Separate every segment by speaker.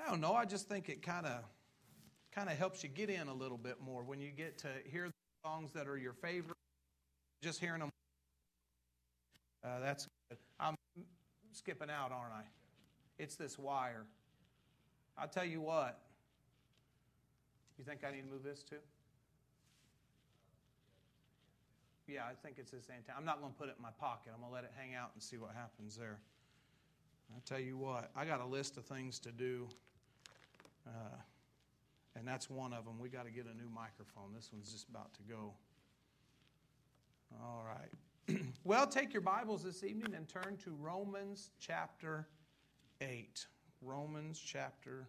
Speaker 1: don't know. I just think it kind of helps you get in a little bit more when you get to hear the songs that are your favorite. Just hearing them, that's good. I'm skipping out, aren't I? It's this wire. I'll tell you what. You think I need to move this too? Yeah, I think it's this antenna. I'm not going to put it in my pocket. I'm going to let it hang out and see what happens there. I'll tell you what. I got a list of things to do, and that's one of them. We got to get a new microphone. This one's just about to go. All right. Well, take your Bibles this evening and turn to Romans chapter 8. Romans chapter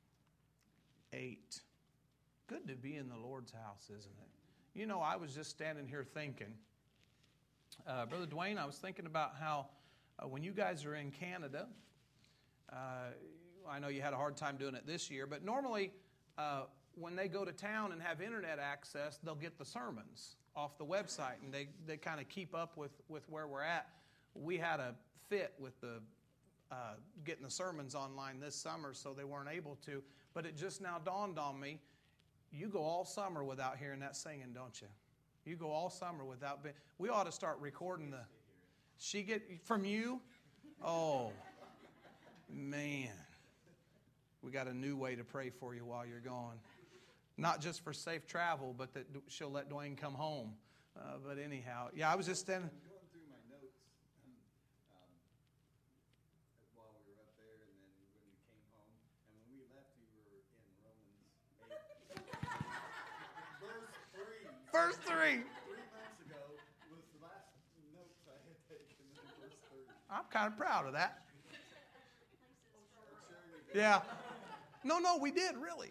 Speaker 1: 8. Good to be in the Lord's house, isn't it? You know, I was just standing here thinking, Brother Dwayne, I was thinking about how when you guys are in Canada, I know you had a hard time doing it this year, but normally when they go to town and have internet access, they'll get the sermons off the website, and they kind of keep up with where we're at. We had a fit with the getting the sermons online this summer, so they weren't able to. But it just now dawned on me, you go all summer without hearing that singing, don't you? You go all summer without being... We ought to start recording the... She get... From you? Oh, man. We got a new way to pray for you while you're gone. Not just for safe travel, but that she'll let Dwayne come home. But anyhow, yeah, I was just standing...
Speaker 2: I'm going through my notes while we were up there, and then when we came home. And when we left, we were in Romans 8. Verse 3. 3 months ago was the last notes I had taken in verse 3.
Speaker 1: I'm kind of proud of that. Yeah. No, we did, really.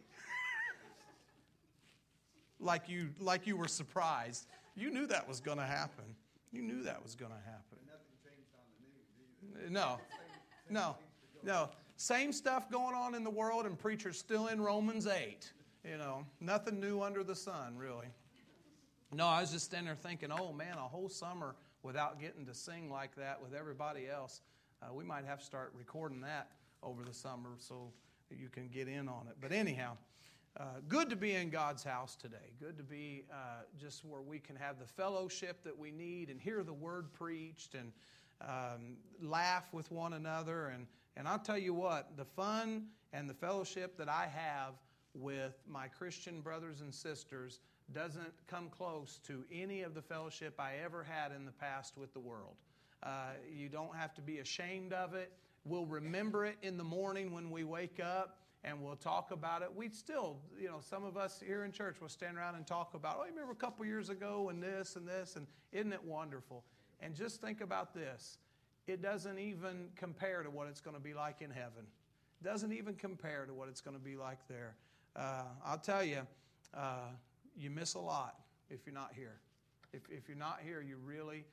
Speaker 1: Like you were surprised. You knew that was going to happen. You knew that was going to happen.
Speaker 2: And nothing changed on the news either.
Speaker 1: No. Same stuff going on in the world, and preachers still in Romans 8. You know, nothing new under the sun, really. No, I was just standing there thinking, oh, man, a whole summer without getting to sing like that with everybody else. We might have to start recording that over the summer so you can get in on it. But anyhow... good to be in God's house today. Good to be just where we can have the fellowship that we need and hear the word preached and laugh with one another. And I'll tell you what, the fun and the fellowship that I have with my Christian brothers and sisters doesn't come close to any of the fellowship I ever had in the past with the world. You don't have to be ashamed of it. We'll remember it in the morning when we wake up. And we'll talk about it. We still, some of us here in church will stand around and talk about, you remember a couple years ago and this, and isn't it wonderful? And just think about this. It doesn't even compare to what it's going to be like in heaven. It doesn't even compare to what it's going to be like there. I'll tell you, you miss a lot if you're not here. If you're not here, you really,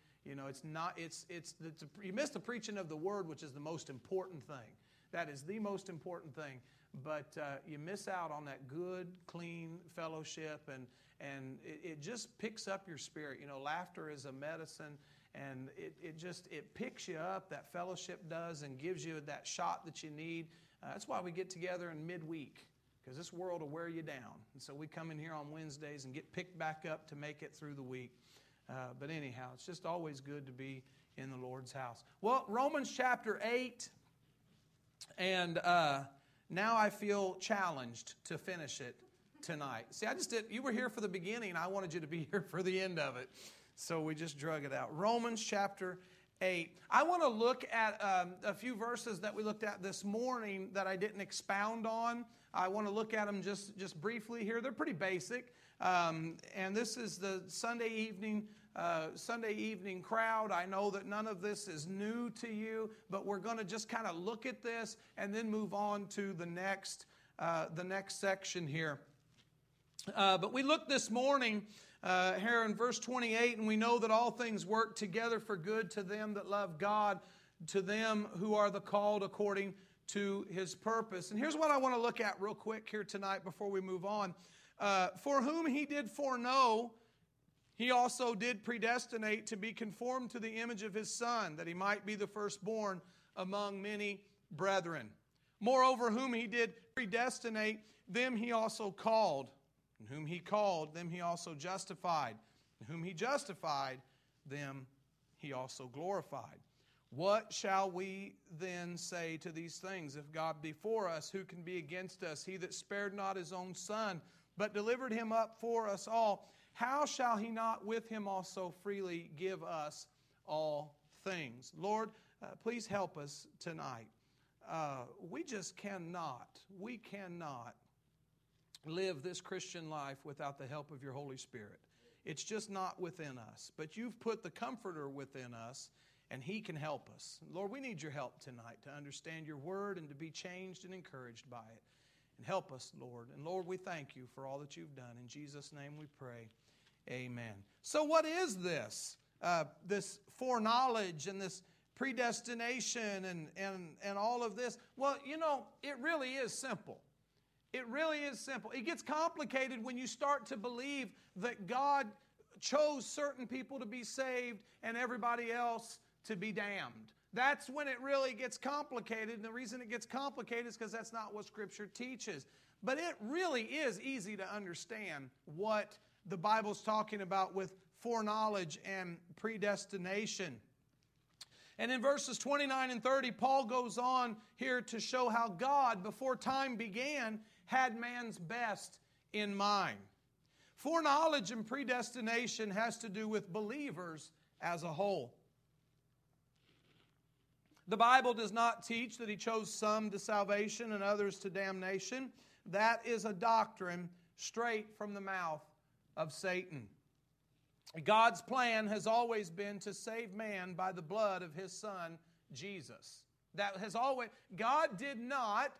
Speaker 1: you miss the preaching of the word, which is the most important thing. That is the most important thing. But you miss out on that good, clean fellowship, and it just picks up your spirit. Laughter is a medicine, and it picks you up. That fellowship does, and gives you that shot that you need. That's why we get together in midweek, because this world will wear you down. And so we come in here on Wednesdays and get picked back up to make it through the week. But anyhow, it's just always good to be in the Lord's house. Well, Romans chapter 8, and... now I feel challenged to finish it tonight. See, you were here for the beginning. I wanted you to be here for the end of it. So we just drug it out. Romans chapter 8. I want to look at a few verses that we looked at this morning that I didn't expound on. I want to look at them just briefly here. They're pretty basic. And this is the Sunday evening crowd. I know that none of this is new to you, but we're going to just kind of look at this and then move on to the next section here. But we looked this morning here in verse 28, and we know that all things work together for good to them that love God, to them who are the called according to His purpose. And here's what I want to look at real quick here tonight before we move on. For whom He did foreknow, He also did predestinate to be conformed to the image of His Son, that He might be the firstborn among many brethren. Moreover, whom He did predestinate, them he also called. And whom he called, them he also justified. And whom he justified, them he also glorified. What shall we then say to these things? If God be for us, who can be against us? He that spared not his own Son, but delivered him up for us all, how shall he not with him also freely give us all things? Lord, please help us tonight. We cannot live this Christian life without the help of your Holy Spirit. It's just not within us. But you've put the Comforter within us, and He can help us. Lord, we need your help tonight to understand your word and to be changed and encouraged by it. And help us, Lord. And Lord, we thank you for all that you've done. In Jesus' name we pray. Amen. So what is this? This foreknowledge and this predestination and all of this? Well, it really is simple. It really is simple. It gets complicated when you start to believe that God chose certain people to be saved and everybody else to be damned. That's when it really gets complicated. And the reason it gets complicated is because that's not what Scripture teaches. But it really is easy to understand what the Bible's talking about with foreknowledge and predestination. And in verses 29 and 30, Paul goes on here to show how God, before time began, had man's best in mind. Foreknowledge and predestination has to do with believers as a whole. The Bible does not teach that He chose some to salvation and others to damnation. That is a doctrine straight from the mouth of Satan. God's plan has always been to save man by the blood of His Son, Jesus. That has always, God did not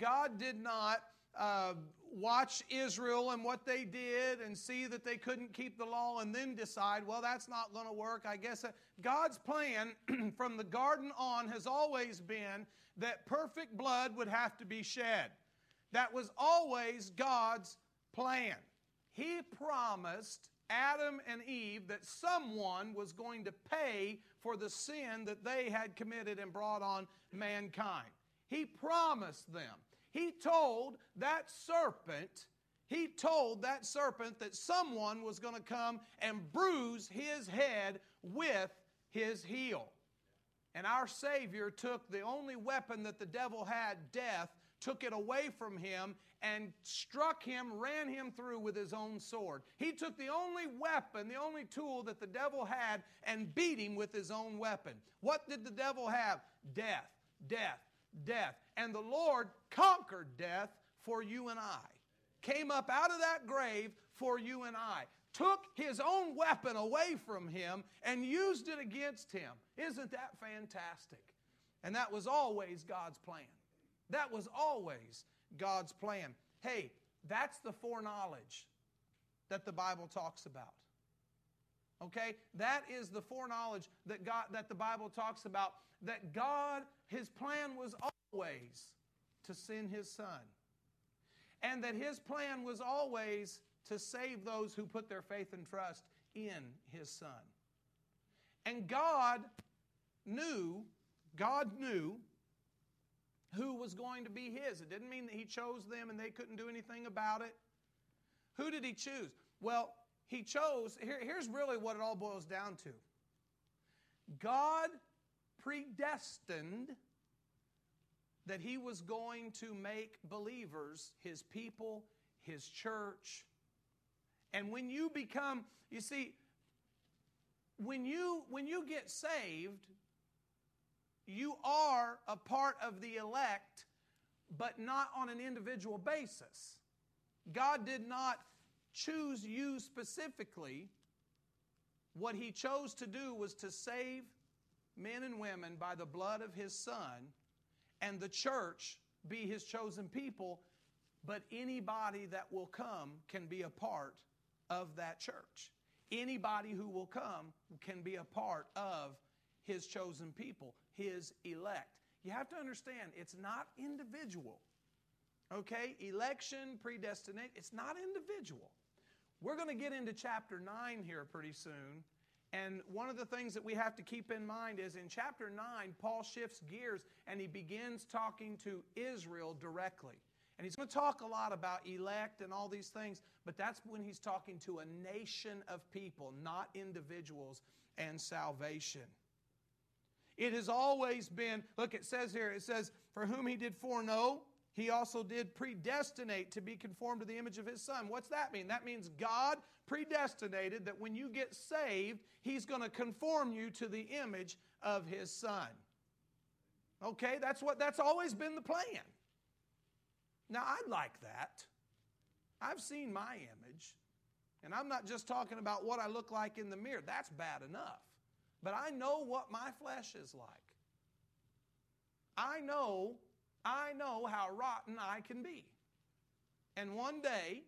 Speaker 1: watch Israel and what they did and see that they couldn't keep the law and then decide, well, that's not going to work. I guess God's plan from the garden on has always been that perfect blood would have to be shed. That was always God's plan. He promised Adam and Eve that someone was going to pay for the sin that they had committed and brought on mankind. He promised them. He told that serpent that someone was going to come and bruise his head with his heel. And our Savior took the only weapon that the devil had, death, took it away from him and struck him, ran him through with his own sword. He took the only weapon, the only tool that the devil had, and beat him with his own weapon. What did the devil have? Death, death, death. And the Lord conquered death for you and I. Came up out of that grave for you and I. Took his own weapon away from him and used it against him. Isn't that fantastic? And that was always God's plan. That was always God's plan. Hey, that's the foreknowledge that the Bible talks about. Okay? That is the foreknowledge that the Bible talks about. That God, His plan was always to send His Son. And that His plan was always to save those who put their faith and trust in His Son. And God knew who was going to be His. It didn't mean that He chose them and they couldn't do anything about it. Who did He choose? Well, He chose, here's really what it all boils down to. God predestined that He was going to make believers His people, His church. And when you become, you see, when you get saved, you are a part of the elect, but not on an individual basis. God did not choose you specifically. What He chose to do was to save men and women by the blood of His Son, and the church be His chosen people, but anybody that will come can be a part of that church. Anybody who will come can be a part of His chosen people, His elect. You have to understand, it's not individual. Okay? Election, predestinate, it's not individual. We're going to get into chapter 9 here pretty soon. And one of the things that we have to keep in mind is in chapter 9, Paul shifts gears and he begins talking to Israel directly. And he's going to talk a lot about elect and all these things, but that's when he's talking to a nation of people, not individuals, and salvation. It has always been, look, it says here, it says, for whom he did foreknow, he also did predestinate to be conformed to the image of his Son. What's that mean? That means God predestinated that when you get saved, he's going to conform you to the image of his Son. Okay, that's always been the plan. Now, I'd like that. I've seen my image. And I'm not just talking about what I look like in the mirror. That's bad enough. But I know what my flesh is like. I know how rotten I can be. And one day,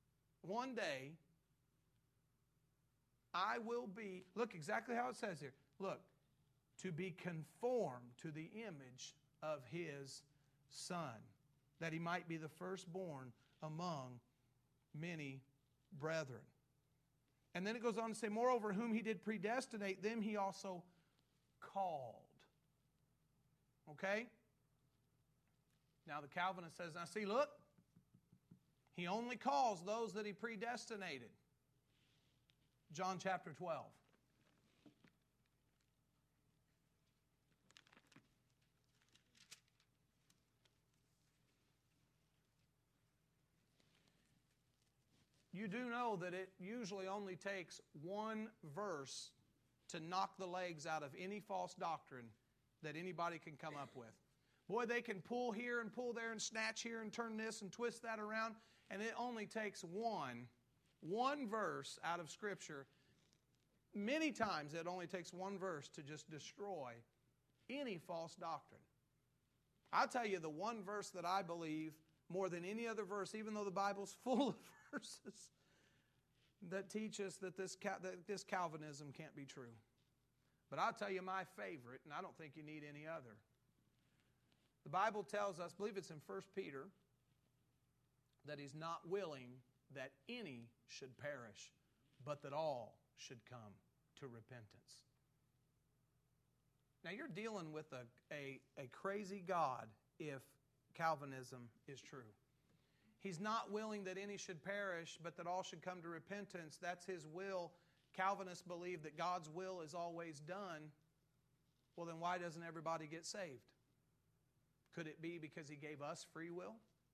Speaker 1: I will be, look exactly how it says here. Look, to be conformed to the image of his Son, that he might be the firstborn among many brethren. And then it goes on to say, moreover, whom he did predestinate, them he also called. Okay? Now the Calvinist says, now see, look, he only calls those that he predestinated. John chapter 12. You do know that it usually only takes one verse to knock the legs out of any false doctrine that anybody can come up with. Boy, they can pull here and pull there and snatch here and turn this and twist that around, and it only takes one verse out of Scripture. Many times it only takes one verse to just destroy any false doctrine. I'll tell you the one verse that I believe more than any other verse, even though the Bible's full of verses that teach us that this Calvinism can't be true. But I'll tell you my favorite, and I don't think you need any other. The Bible tells us, I believe it's in 1 Peter, that he's not willing that any should perish, but that all should come to repentance. Now you're dealing with a crazy God if Calvinism is true. He's not willing that any should perish, but that all should come to repentance. That's his will. Calvinists believe that God's will is always done. Well, then why doesn't everybody get saved? Could it be because he gave us free will?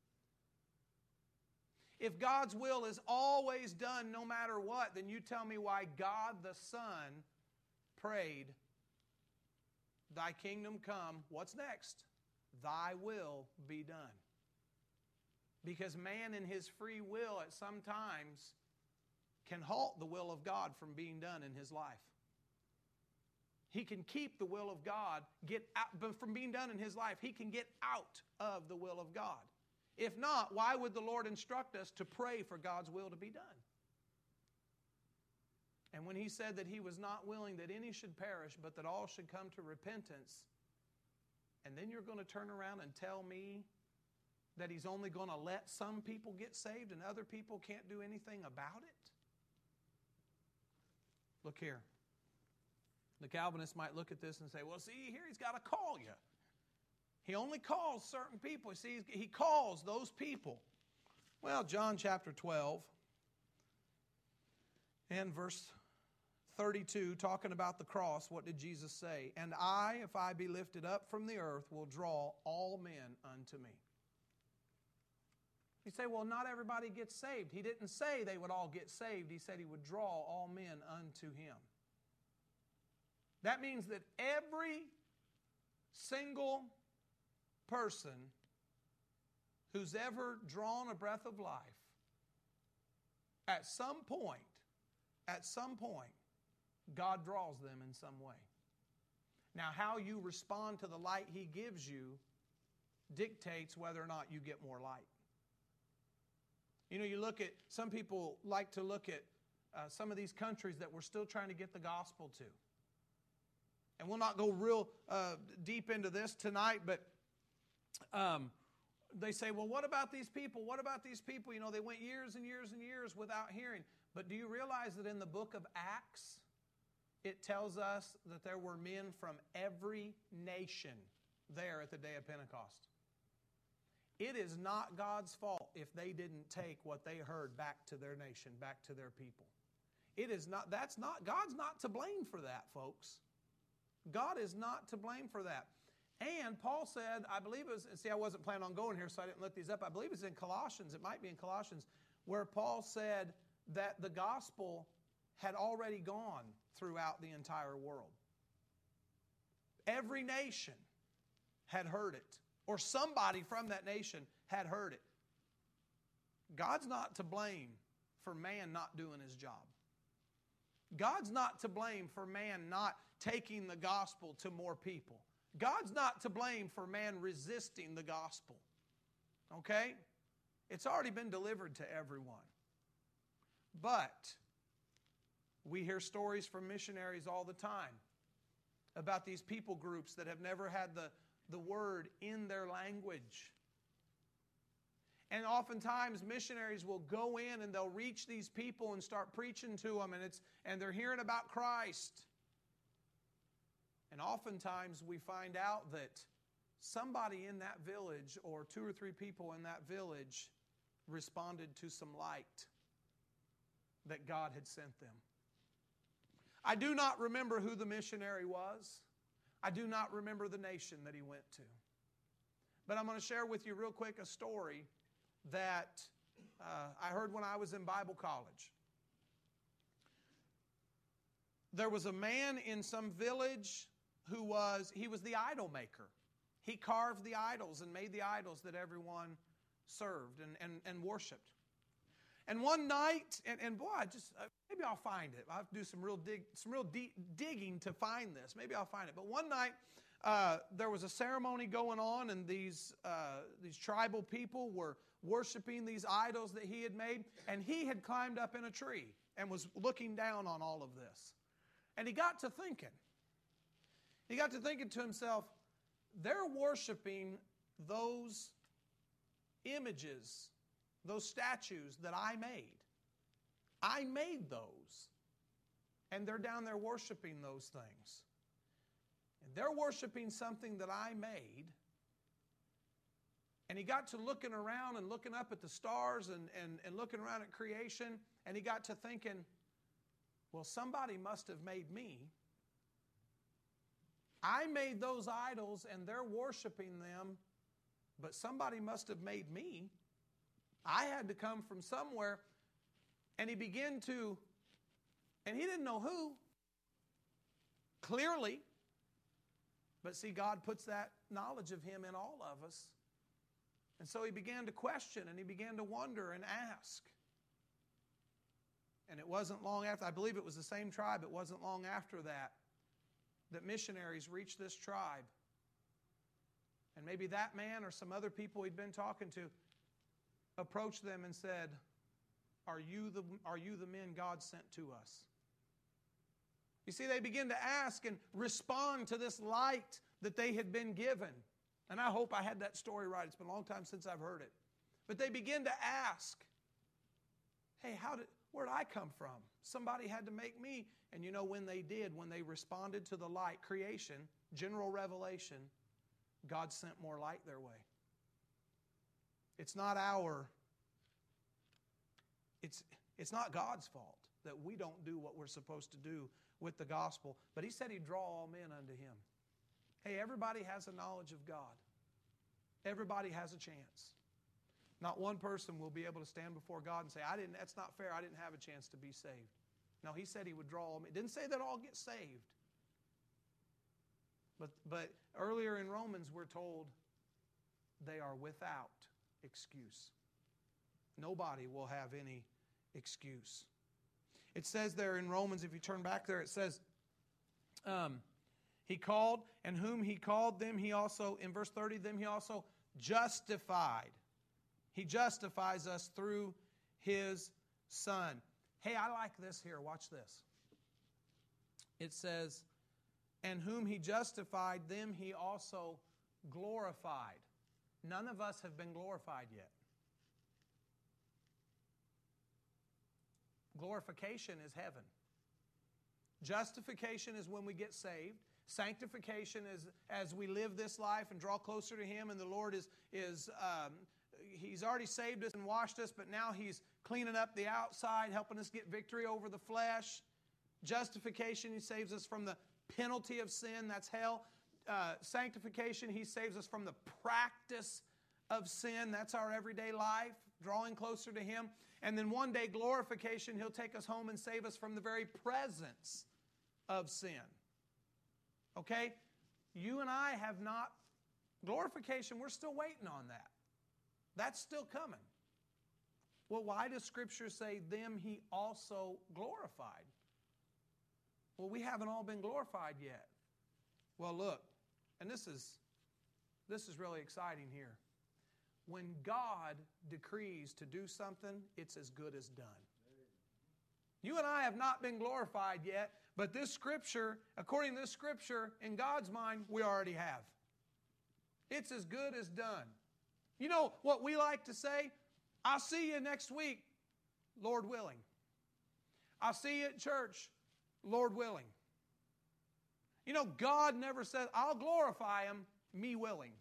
Speaker 1: If God's will is always done no matter what, then you tell me why God the Son prayed, thy kingdom come, what's next? Thy will be done. Because man in his free will at some times can halt the will of God from being done in his life. He can keep the will of God from being done in his life. He can get out of the will of God. If not, why would the Lord instruct us to pray for God's will to be done? And when he said that he was not willing that any should perish, but that all should come to repentance, and then you're going to turn around and tell me that he's only going to let some people get saved and other people can't do anything about it? Look here. The Calvinists might look at this and say, well, see, here he's got to call you. He only calls certain people. See, he calls those people. Well, John chapter 12 and verse 32, talking about the cross, what did Jesus say? And I, if I be lifted up from the earth, will draw all men unto me. You say, well, not everybody gets saved. He didn't say they would all get saved. He said he would draw all men unto him. That means that every single person who's ever drawn a breath of life, at some point, God draws them in some way. Now, how you respond to the light he gives you dictates whether or not you get more light. You know, some people like to look at some of these countries that we're still trying to get the gospel to. And we'll not go real deep into this tonight, but they say, well, what about these people? What about these people? You know, they went years and years and years without hearing. But do you realize that in the book of Acts, it tells us that there were men from every nation there at the day of Pentecost? It is not God's fault if they didn't take what they heard back to their nation, back to their people. God's not to blame for that, folks. God is not to blame for that. And Paul said, I believe it was, see, I wasn't planning on going here, so I didn't look these up. I believe it's in Colossians, it might be in Colossians, where Paul said that the gospel had already gone throughout the entire world. Every nation had heard it, or somebody from that nation had heard it. God's not to blame for man not doing his job. God's not to blame for man not taking the gospel to more people. God's not to blame for man resisting the gospel. Okay? It's already been delivered to everyone. But we hear stories from missionaries all the time about these people groups that have never had the word in their language. And oftentimes missionaries will go in and they'll reach these people and start preaching to them, and they're hearing about Christ. And oftentimes we find out that somebody in that village, or 2 or 3 people in that village, responded to some light that God had sent them. I do not remember who the missionary was. I do not remember the nation that he went to. But I'm going to share with you real quick a story that I heard when I was in Bible college. There was a man in some village who was the idol maker. He carved the idols and made the idols that everyone served and worshiped. And one night, and boy, maybe I'll find it. I'll have to do some real deep digging to find this. Maybe I'll find it. But one night, there was a ceremony going on, and these tribal people were worshiping these idols that he had made, and he had climbed up in a tree and was looking down on all of this. And he got to thinking to himself, they're worshiping those images, those statues that I made. I made those. And they're down there worshiping those things. And they're worshiping something that I made. And he got to looking around and looking up at the stars and looking around at creation. And he got to thinking, well, somebody must have made me. I made those idols and they're worshiping them, but somebody must have made me. I had to come from somewhere. And he began to, and he didn't know who, clearly. But see, God puts that knowledge of him in all of us. And so he began to question and he began to wonder and ask. And it wasn't long after, I believe it was the same tribe, it wasn't long after that missionaries reached this tribe. And maybe that man or some other people he'd been talking to approached them and said, Are you the men God sent to us? You see, they begin to ask and respond to this light that they had been given. And I hope I had that story right. It's been a long time since I've heard it. But they begin to ask, hey, where did I come from? Somebody had to make me. And you know, when they did, when they responded to the light, creation, general revelation, God sent more light their way. It's not not God's fault that we don't do what we're supposed to do with the gospel. But he said he'd draw all men unto him. Hey, everybody has a knowledge of God. Everybody has a chance. Not one person will be able to stand before God and say, that's not fair, I didn't have a chance to be saved. No, he said he would draw all men. It didn't say that all get saved. But earlier in Romans we're told they are without excuse. Nobody will have any excuse. It says there in Romans, if you turn back there, it says, he called, and whom he called, them he also, in verse 30, them he also justified. He justifies us through his Son. Hey, I like this here. Watch this. It says, and whom he justified, them he also glorified. None of us have been glorified yet. Glorification is heaven. Justification is when we get saved. Sanctification is as we live this life and draw closer to Him, and the Lord He's already saved us and washed us, but now He's cleaning up the outside, helping us get victory over the flesh. Justification, He saves us from the penalty of sin, that's hell. Sanctification, He saves us from the practice of sin, that's our everyday life, drawing closer to Him. And then one day, glorification, He'll take us home and save us from the very presence of sin. Okay? You and I have not, glorification, we're still waiting on that. That's still coming. Well, why does Scripture say, them He also glorified? Well, we haven't all been glorified yet. Well, look, and this is really exciting here. When God decrees to do something, it's as good as done. You and I have not been glorified yet, but this Scripture, according to this Scripture, in God's mind, we already have. It's as good as done. You know what we like to say? I'll see you next week, Lord willing. I'll see you at church, Lord willing. You know, God never says, I'll glorify Him, me willing.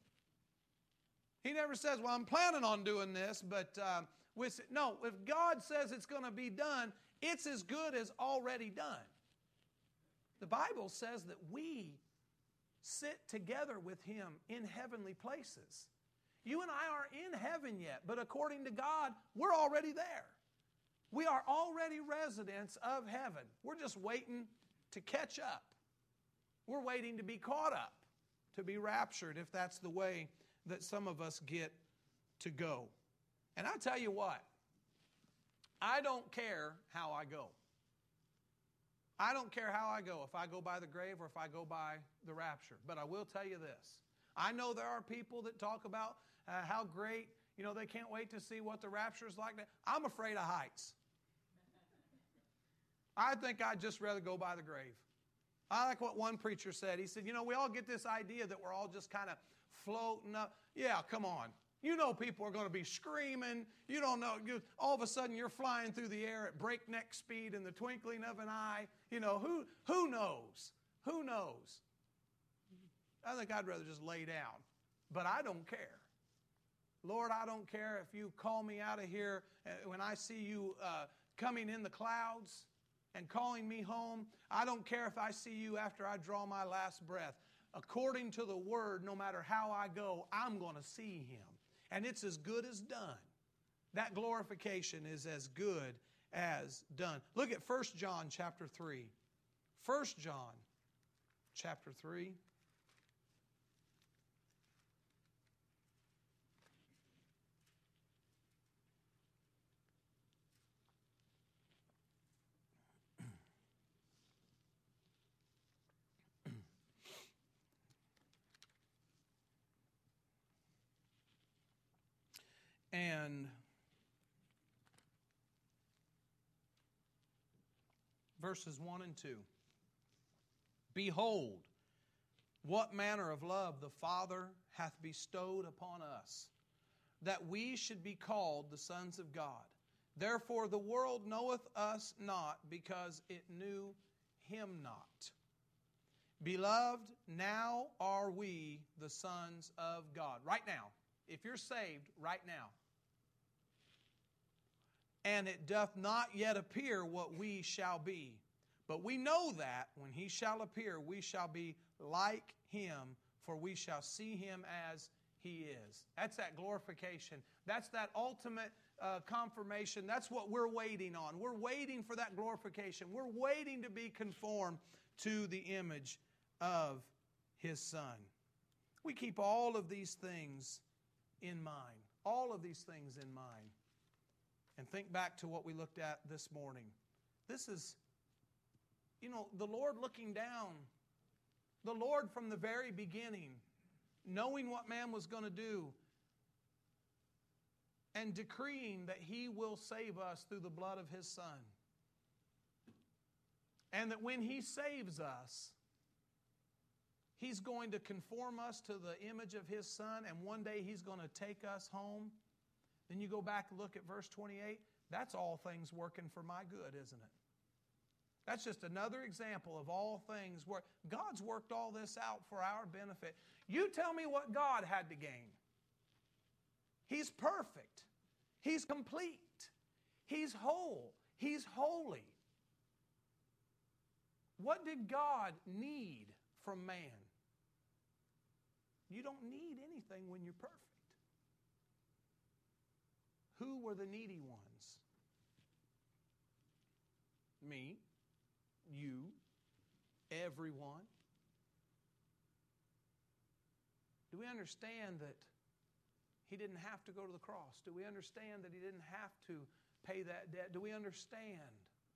Speaker 1: He never says, well, I'm planning on doing this, but no, if God says it's going to be done, it's as good as already done. The Bible says that we sit together with Him in heavenly places. You and I aren't in heaven yet, but according to God, we're already there. We are already residents of heaven. We're just waiting to catch up. We're waiting to be caught up, to be raptured, if that's the way that some of us get to go. And I'll tell you what, I don't care how I go. I don't care how I go, if I go by the grave or if I go by the rapture. But I will tell you this. I know there are people that talk about how great, they can't wait to see what the rapture is like. I'm afraid of heights. I think I'd just rather go by the grave. I like what one preacher said. He said, we all get this idea that we're all just kind of floating up. Yeah, come on. You know people are going to be screaming. You don't know. All of a sudden you're flying through the air at breakneck speed in the twinkling of an eye. Who knows? Who knows? I think I'd rather just lay down. But I don't care. Lord, I don't care if you call me out of here when I see you coming in the clouds and calling me home. I don't care if I see you after I draw my last breath. According to the Word, no matter how I go, I'm going to see Him. And it's as good as done. That glorification is as good as done. Look at 1 John chapter 3. 1 John chapter 3. And verses 1 and 2. Behold, what manner of love the Father hath bestowed upon us, that we should be called the sons of God. Therefore the world knoweth us not, because it knew Him not. Beloved, now are we the sons of God. Right now. If you're saved, right now. And it doth not yet appear what we shall be. But we know that when He shall appear, we shall be like Him, for we shall see Him as He is. That's that glorification. That's that ultimate confirmation. That's what we're waiting on. We're waiting for that glorification. We're waiting to be conformed to the image of His Son. We keep all of these things in mind. All of these things in mind. And think back to what we looked at this morning. This is, the Lord looking down. The Lord from the very beginning, knowing what man was going to do, and decreeing that He will save us through the blood of His Son. And that when He saves us, He's going to conform us to the image of His Son, and one day He's going to take us home. Then you go back and look at verse 28. That's all things working for my good, isn't it? That's just another example of all things where God's worked all this out for our benefit. You tell me what God had to gain. He's perfect. He's complete. He's whole. He's holy. What did God need from man? You don't need anything when you're perfect. Who were the needy ones? Me, you, everyone. Do we understand that He didn't have to go to the cross? Do we understand that He didn't have to pay that debt? Do we understand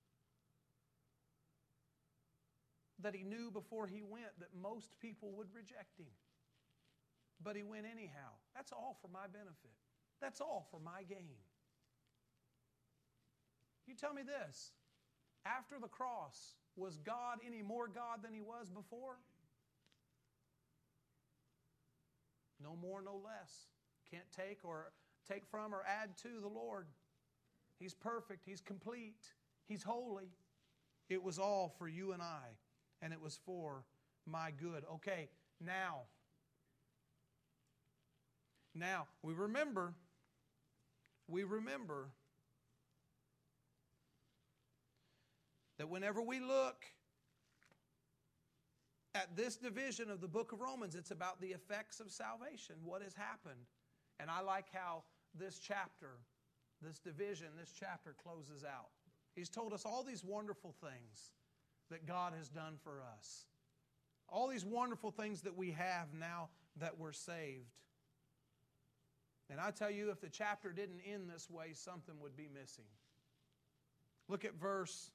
Speaker 1: that He knew before He went that most people would reject Him? But He went anyhow. That's all for my benefit. That's all for my gain. You tell me this. After the cross, was God any more God than He was before? No more, no less. Can't take from or add to the Lord. He's perfect. He's complete. He's holy. It was all for you and I, and it was for my good. Okay, now we remember that whenever we look at this division of the book of Romans, it's about the effects of salvation, what has happened. And I like how this chapter closes out. He's told us all these wonderful things that God has done for us. All these wonderful things that we have now that we're saved. And I tell you, if the chapter didn't end this way, something would be missing. Look at verse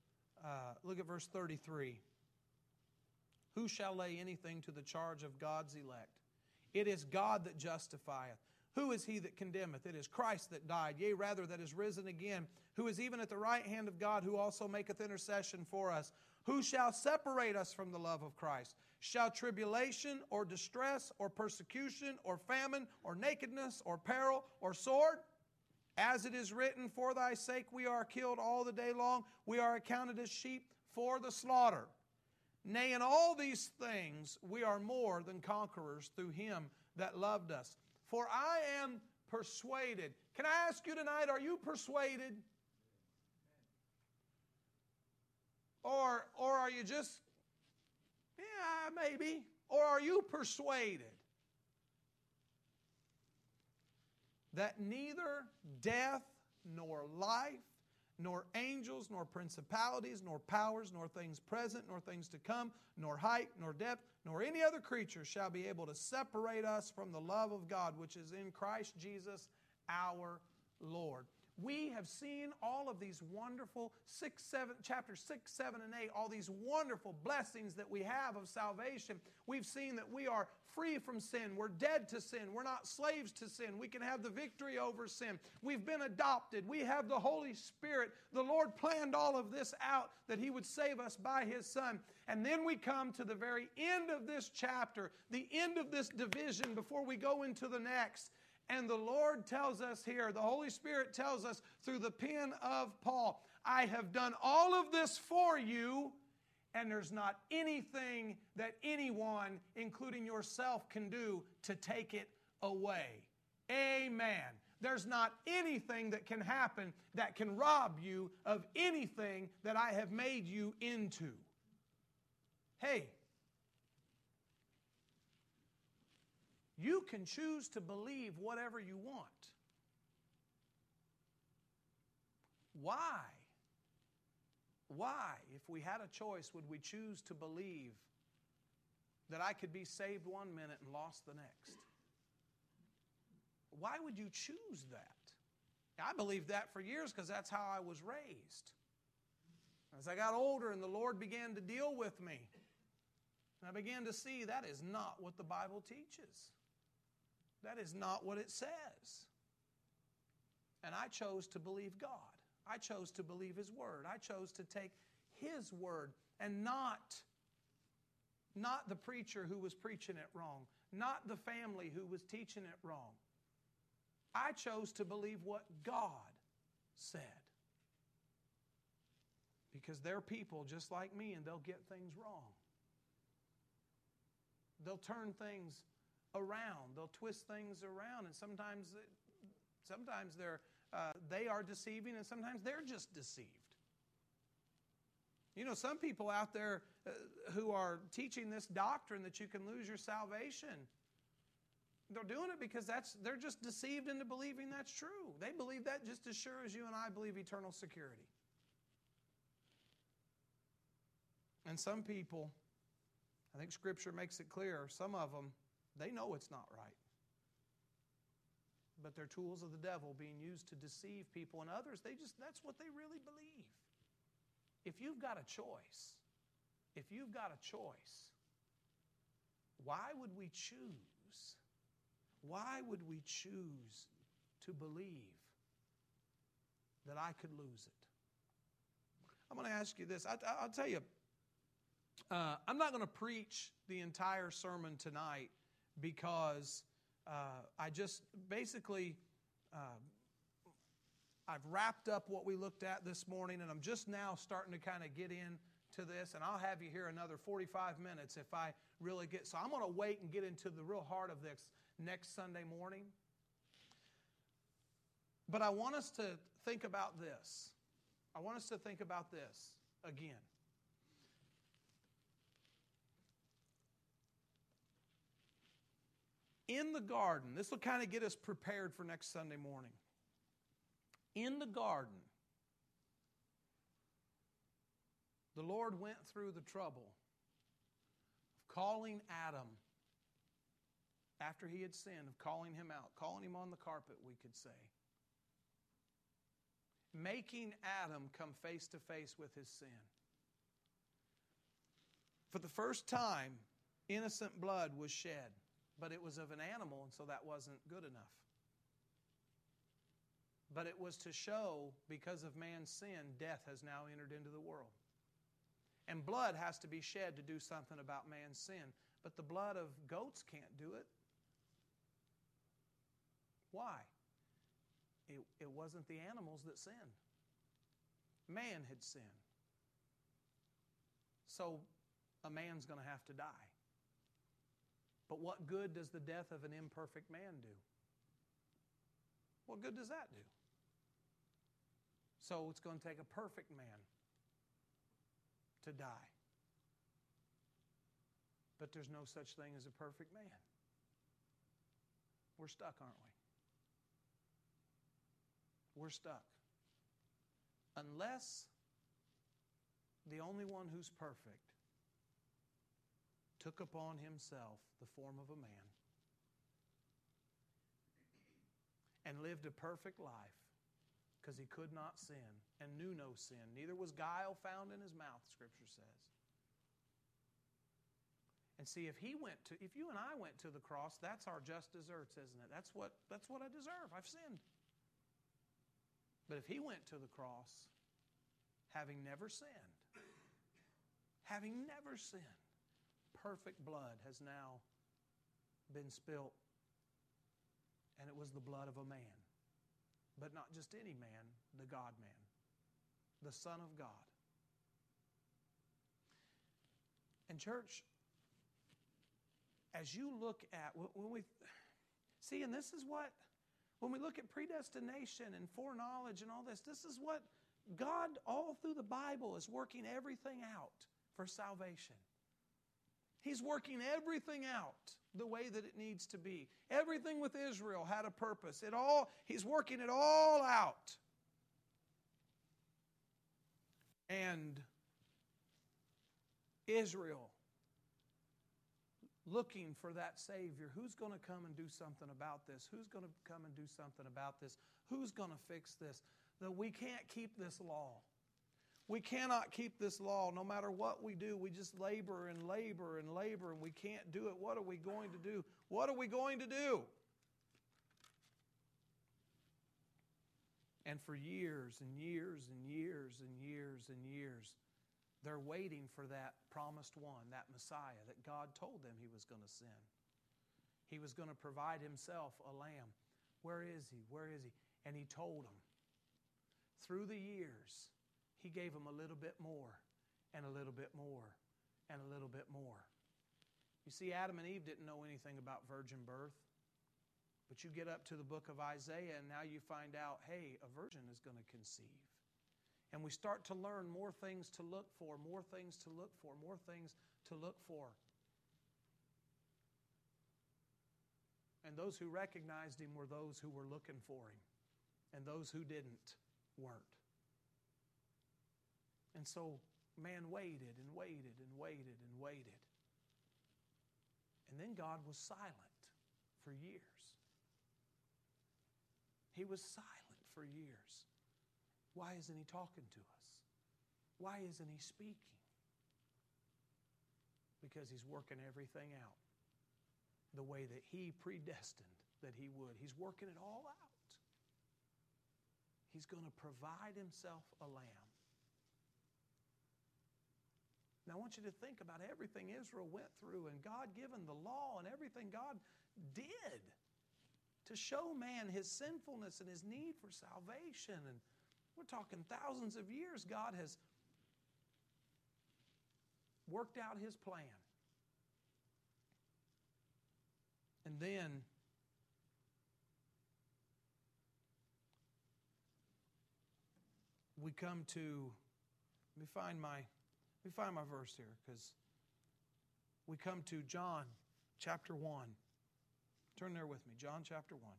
Speaker 1: 33. Who shall lay anything to the charge of God's elect? It is God that justifieth. Who is he that condemneth? It is Christ that died, yea, rather that is risen again, who is even at the right hand of God, who also maketh intercession for us. Who shall separate us from the love of Christ? Shall tribulation, or distress, or persecution, or famine, or nakedness, or peril, or sword? As it is written, for thy sake we are killed all the day long. We are accounted as sheep for the slaughter. Nay, in all these things we are more than conquerors through Him that loved us. For I am persuaded. Can I ask you tonight, are you persuaded? Or are you just, yeah, maybe. Or are you persuaded that neither death, nor life, nor angels, nor principalities, nor powers, nor things present, nor things to come, nor height, nor depth, nor any other creature shall be able to separate us from the love of God, which is in Christ Jesus our Lord? We have seen all of these wonderful chapters 6, 7, and 8, all these wonderful blessings that we have of salvation. We've seen that we are free from sin. We're dead to sin. We're not slaves to sin. We can have the victory over sin. We've been adopted. We have the Holy Spirit. The Lord planned all of this out that He would save us by His Son. And then we come to the very end of this chapter, the end of this division before we go into the next. And the Lord tells us here, the Holy Spirit tells us through the pen of Paul, I have done all of this for you, and there's not anything that anyone, including yourself, can do to take it away. Amen. There's not anything that can happen that can rob you of anything that I have made you into. Hey, you can choose to believe whatever you want. Why? Why, if we had a choice, would we choose to believe that I could be saved one minute and lost the next? Why would you choose that? I believed that for years because that's how I was raised. As I got older and the Lord began to deal with me, I began to see that is not what the Bible teaches. That is not what it says. And I chose to believe God. I chose to believe His Word. I chose to take His Word and not the preacher who was preaching it wrong, not the family who was teaching it wrong. I chose to believe what God said. Because they're people just like me, and they'll get things wrong. They'll turn things around. They'll twist things around. And sometimes they are deceiving, and sometimes they're just deceived. You know, some people out there who are teaching this doctrine that you can lose your salvation, they're doing it because they're just deceived into believing that's true. They believe that just as sure as you and I believe eternal security. And some people, I think Scripture makes it clear, some of them, they know it's not right. But they're tools of the devil being used to deceive people. And others, that's what they really believe. If you've got a choice, why would we choose? Why would we choose to believe that I could lose it? I'm going to ask you this. I'll tell you, I'm not going to preach the entire sermon tonight because I just basically, I've wrapped up what we looked at this morning, and I'm just now starting to kind of get into this, and I'll have you here another 45 minutes if I really get. So I'm going to wait and get into the real heart of this next Sunday morning. But I want us to think about this. I want us to think about this again. In the garden, this will kind of get us prepared for next Sunday morning. In the garden, the Lord went through the trouble of calling Adam after he had sinned, of calling him out, calling him on the carpet, we could say. Making Adam come face to face with his sin. For the first time, innocent blood was shed, but it was of an animal, and so that wasn't good enough. But it was to show, because of man's sin, death has now entered into the world. And blood has to be shed to do something about man's sin. But the blood of goats can't do it. Why? It wasn't the animals that sinned. Man had sinned. So a man's going to have to die. But what good does the death of an imperfect man do? What good does that do? So it's going to take a perfect man to die. But there's no such thing as a perfect man. We're stuck, aren't we? We're stuck. Unless the only one who's perfect took upon himself the form of a man and lived a perfect life because he could not sin and knew no sin. Neither was guile found in his mouth, Scripture says. And see, if you and I went to the cross, that's our just deserts, isn't it? That's what I deserve. I've sinned. But if he went to the cross, having never sinned, perfect blood has now been spilt, and it was the blood of a man. But not just any man, the God-man, the Son of God. And church, as you look at, and this is what, when we look at predestination and foreknowledge and all this is what God, all through the Bible, is working everything out for salvation. He's working everything out the way that it needs to be. Everything with Israel had a purpose. He's working it all out. And Israel, looking for that Savior. Who's going to come and do something about this? Who's going to come and do something about this? Who's going to fix this? That we can't keep this law. We cannot keep this law. No matter what we do, we just labor and labor and labor, and we can't do it. What are we going to do? What are we going to do? And for years and years and years and years and years, they're waiting for that promised one, that Messiah that God told them He was going to send. He was going to provide Himself a lamb. Where is He? Where is He? And He told them. Through the years, He gave them a little bit more and a little bit more and a little bit more. You see, Adam and Eve didn't know anything about virgin birth. But you get up to the book of Isaiah and now you find out, hey, a virgin is going to conceive. And we start to learn more things to look for, more things to look for, more things to look for. And those who recognized Him were those who were looking for Him. And those who didn't weren't. And so man waited and waited and waited and waited. And then God was silent for years. He was silent for years. Why isn't He talking to us? Why isn't He speaking? Because He's working everything out the way that He predestined that He would. He's working it all out. He's going to provide Himself a lamb. Now I want you to think about everything Israel went through and God given the law and everything God did to show man His sinfulness and His need for salvation. And we're talking thousands of years God has worked out His plan. And then we come to, let me find my verse here, because we come to John chapter 1. Turn there with me, John chapter 1.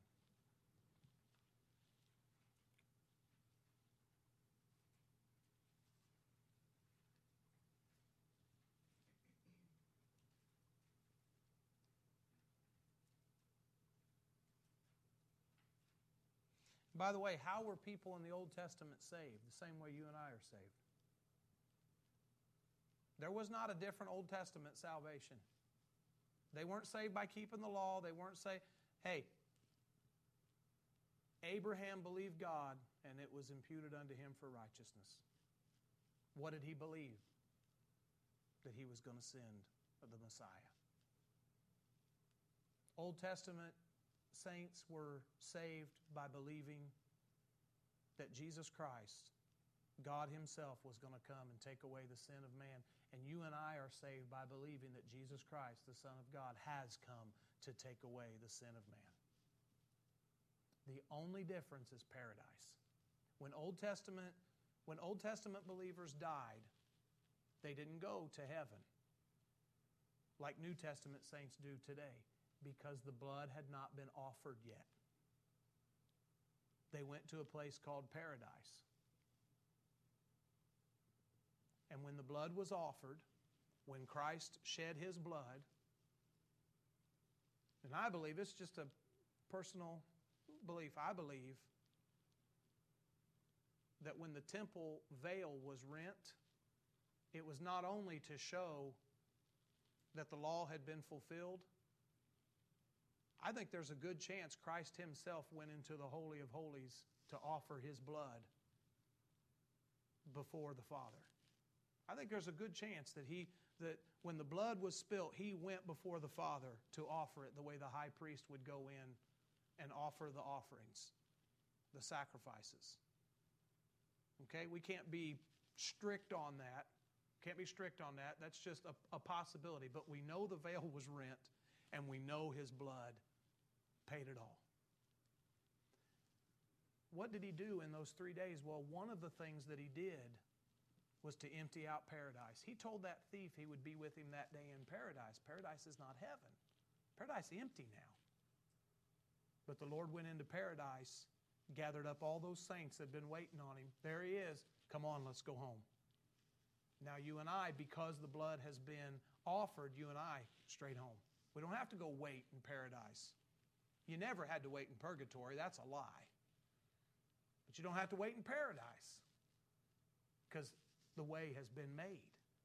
Speaker 1: By the way, how were people in the Old Testament saved? The same way you and I are saved. There was not a different Old Testament salvation. They weren't saved by keeping the law. They weren't saved. Hey, Abraham believed God, and it was imputed unto him for righteousness. What did he believe? That he was going to send the Messiah. Old Testament saints were saved by believing that Jesus Christ, God Himself, was going to come and take away the sin of man. And you and I are saved by believing that Jesus Christ, the Son of God, has come to take away the sin of man. The only difference is paradise. When Old Testament believers died, they didn't go to heaven like New Testament saints do today, because the blood had not been offered yet. They went to a place called paradise. And when the blood was offered, when Christ shed His blood, and I believe, it's just a personal belief, I believe that when the temple veil was rent, it was not only to show that the law had been fulfilled. I think there's a good chance Christ Himself went into the Holy of Holies to offer His blood before the Father. I think there's a good chance that when the blood was spilt, He went before the Father to offer it the way the high priest would go in and offer the offerings, the sacrifices. Okay? We can't be strict on that. That's just a possibility. But we know the veil was rent, and we know His blood paid it all. What did He do in those 3 days? Well, one of the things that He did was to empty out paradise. He told that thief he would be with him that day in paradise. Paradise is not heaven. Paradise is empty now. But the Lord went into paradise, gathered up all those saints that had been waiting on Him. There He is. Come on, let's go home. Now you and I, because the blood has been offered, you and I, straight home. We don't have to go wait in paradise. You never had to wait in purgatory. That's a lie. But you don't have to wait in paradise, because the way has been made.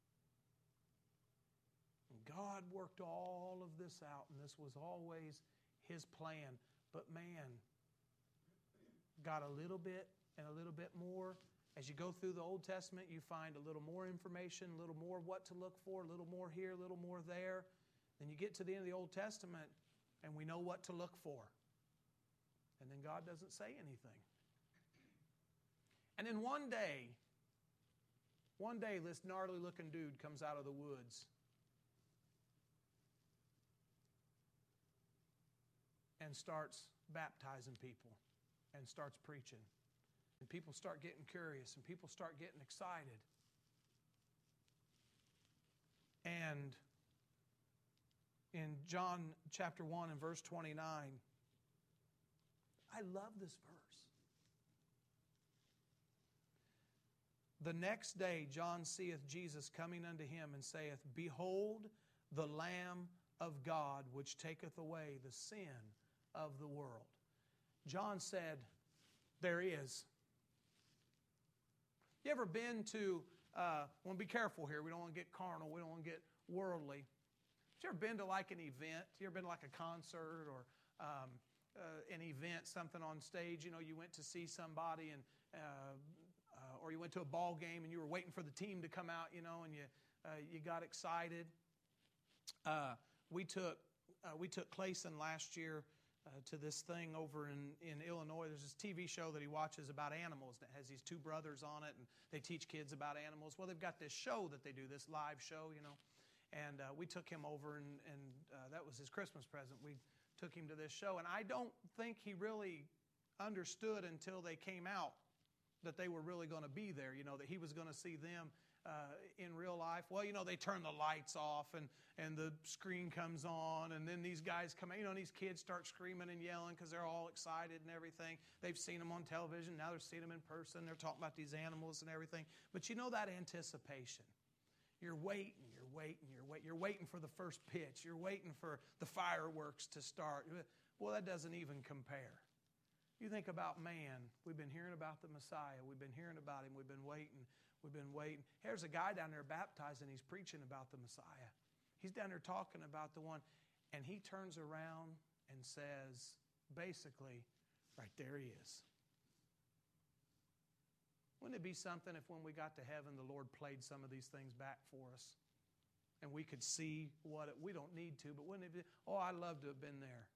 Speaker 1: And God worked all of this out, and this was always His plan. But man got a little bit and a little bit more. As you go through the Old Testament, you find a little more information, a little more what to look for, a little more here, a little more there. Then you get to the end of the Old Testament, and we know what to look for. And then God doesn't say anything. And then one day, One day, this gnarly looking dude comes out of the woods and starts baptizing people and starts preaching. And people start getting curious and people start getting excited. And in John chapter 1 and verse 29, I love this verse. The next day John seeth Jesus coming unto him and saith, Behold the Lamb of God, which taketh away the sin of the world. John said, there he is. You ever been to, want to be careful here, we don't want to get carnal, we don't want to get worldly. You ever been to like an event? You ever been to like a concert or an event, something on stage? You know, you went to see somebody and or you went to a ball game and you were waiting for the team to come out, you know, and you got excited. We took Clayson last year to this thing over in Illinois. There's this TV show that he watches about animals that has these two brothers on it, and they teach kids about animals. Well, they've got this show that they do, this live show, you know. And we took him over, and that was his Christmas present. We took him to this show, and I don't think he really understood until they came out that they were really going to be there, you know, that he was going to see them in real life. Well, you know, they turn the lights off and the screen comes on, and then these guys come out, you know, and these kids start screaming and yelling because they're all excited and everything. They've seen them on television. Now they're seeing them in person. They're talking about these animals and everything. But you know that anticipation. You're waiting for the first pitch. You're waiting for the fireworks to start. Well, that doesn't even compare. You think about man. We've been hearing about the Messiah. We've been hearing about him. We've been waiting. Here's a guy down there baptizing. He's preaching about the Messiah. He's down there talking about the one. And he turns around and says, basically, right there he is. Wouldn't it be something if when we got to heaven, the Lord played some of these things back for us? And we could see we don't need to, but wouldn't it be, I'd love to have been there.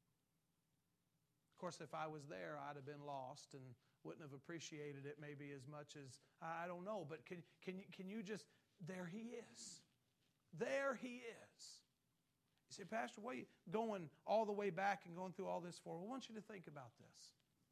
Speaker 1: Of course, if I was there, I'd have been lost and wouldn't have appreciated it maybe as much as, I don't know. But can you just, there he is. There he is. You say, Pastor, what are you going all the way back and going through all this for? Well, I want you to think about this.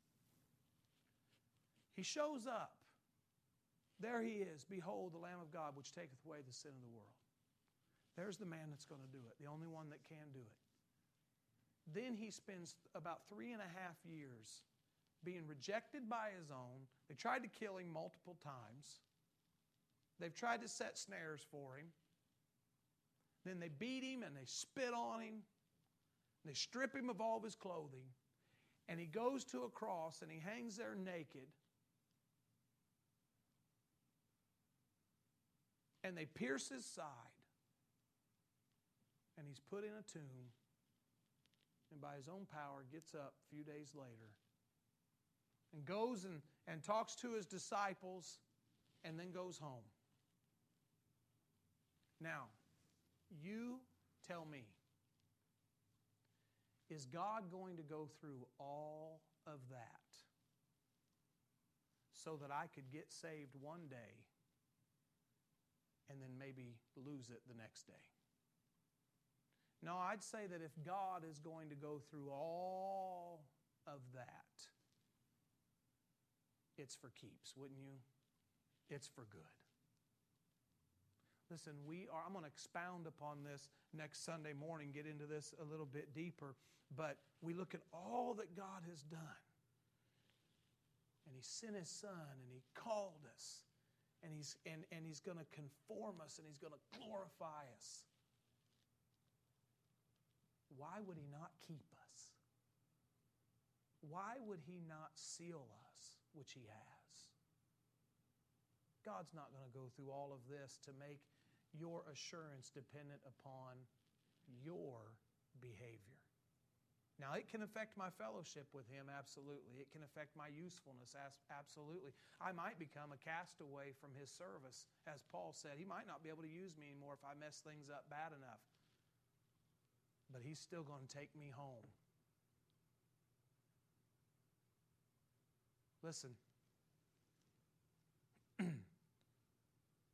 Speaker 1: He shows up. There he is. Behold, the Lamb of God, which taketh away the sin of the world. There's the man that's going to do it, the only one that can do it. Then he spends about 3.5 years being rejected by his own. They tried to kill him multiple times. They've tried to set snares for him. Then they beat him and they spit on him. They strip him of all of his clothing. And he goes to a cross and he hangs there naked. And they pierce his side. And he's put in a tomb. And by his own power gets up a few days later. And goes and talks to his disciples. And then goes home. Now, you tell me. Is God going to go through all of that so that I could get saved one day and then maybe lose it the next day? No, I'd say that if God is going to go through all of that, it's for keeps, wouldn't you? It's for good. Listen, I'm going to expound upon this next Sunday morning, get into this a little bit deeper, but we look at all that God has done. And He sent His Son, and He called us, and He's going to conform us, and He's going to glorify us. Why would He not keep us? Why would He not seal us, which He has? God's not going to go through all of this to make your assurance dependent upon your behavior. Now, it can affect my fellowship with Him, absolutely. It can affect my usefulness, absolutely. I might become a castaway from His service. As Paul said, He might not be able to use me anymore if I mess things up bad enough. But He's still going to take me home. Listen.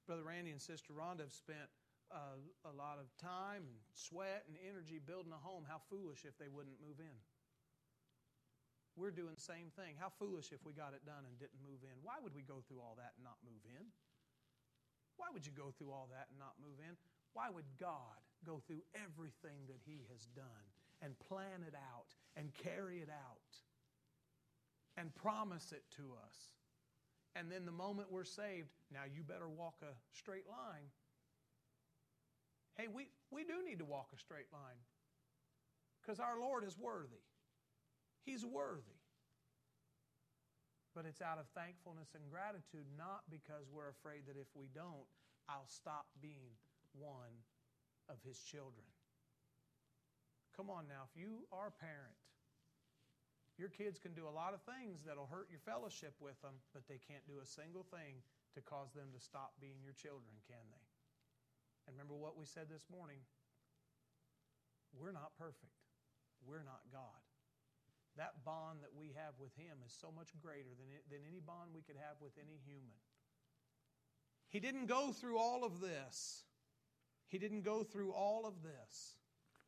Speaker 1: Brother Randy and Sister Rhonda have spent a lot of time and sweat and energy building a home. How foolish if they wouldn't move in. We're doing the same thing. How foolish if we got it done and didn't move in. Why would we go through all that and not move in? Why would you go through all that and not move in? Why would God go through everything that He has done and plan it out and carry it out and promise it to us? And then the moment we're saved, now you better walk a straight line. Hey, we do need to walk a straight line because our Lord is worthy. He's worthy. But it's out of thankfulness and gratitude, not because we're afraid that if we don't, I'll stop being one of His children. Come on now, if you are a parent, your kids can do a lot of things that'll hurt your fellowship with them, but they can't do a single thing to cause them to stop being your children, can they? And remember what we said this morning. We're not perfect. We're not God. That bond that we have with Him is so much greater than any bond we could have with any human. He didn't go through all of this. He didn't go through all of this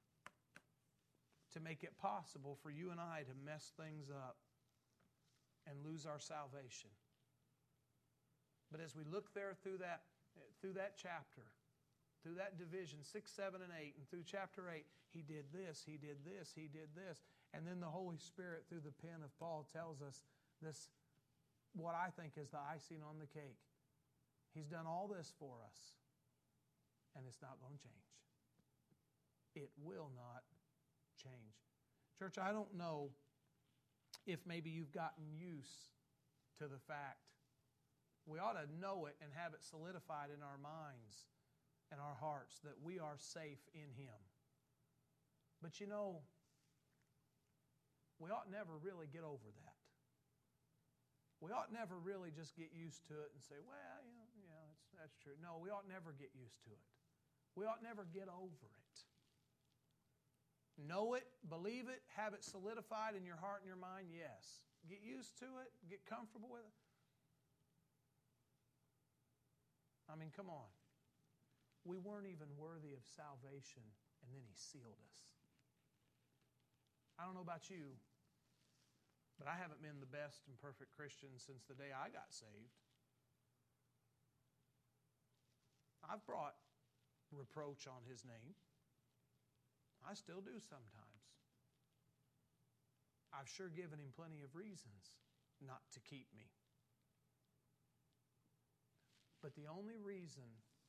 Speaker 1: to make it possible for you and I to mess things up and lose our salvation. But as we look there through that chapter, through that division, 6, 7, and 8, and through chapter 8, he did this, he did this, he did this. And then the Holy Spirit, through the pen of Paul, tells us this, what I think is the icing on the cake. He's done all this for us, and it's not going to change. It will not change. Church, I don't know if maybe you've gotten used to the fact. We ought to know it and have it solidified in our minds and our hearts that we are safe in Him. But you know, we ought never really get over that. We ought never really just get used to it and say, well, that's true. No, we ought never get used to it. We ought never get over it. Know it, believe it, have it solidified in your heart and your mind, yes. Get used to it, get comfortable with it. I mean, come on. We weren't even worthy of salvation, and then He sealed us. I don't know about you, but I haven't been the best and perfect Christian since the day I got saved. I've brought reproach on His name. I still do sometimes. I've sure given Him plenty of reasons not to keep me. But the only reason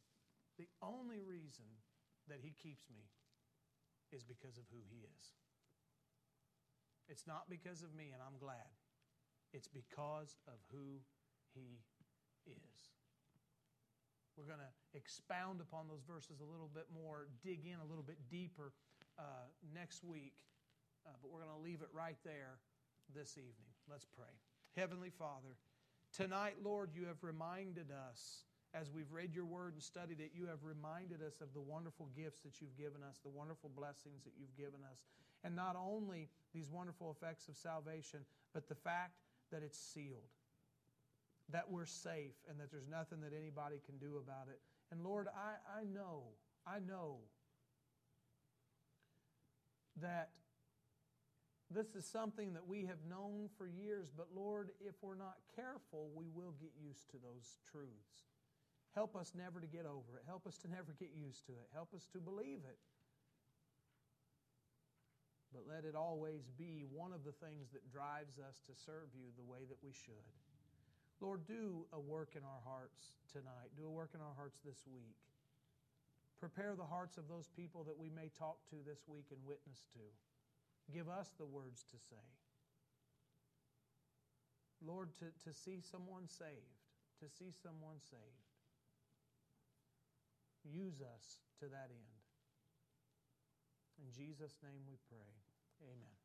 Speaker 1: that He keeps me is because of who He is. It's not because of me, and I'm glad. It's because of who He is. We're going to expound upon those verses a little bit more, dig in a little bit deeper next week. But we're going to leave it right there this evening. Let's pray. Heavenly Father, tonight, Lord, You have reminded us, as we've read Your Word and studied it, You have reminded us of the wonderful gifts that You've given us, the wonderful blessings that You've given us. And not only these wonderful effects of salvation, but the fact that it's sealed, that we're safe, and that there's nothing that anybody can do about it. And Lord, I know that this is something that we have known for years, but Lord, if we're not careful, we will get used to those truths. Help us never to get over it. Help us to never get used to it. Help us to believe it. But let it always be one of the things that drives us to serve You the way that we should. Lord, do a work in our hearts tonight. Do a work in our hearts this week. Prepare the hearts of those people that we may talk to this week and witness to. Give us the words to say. Lord, to see someone saved, to see someone saved. Use us to that end. In Jesus' name we pray. Amen.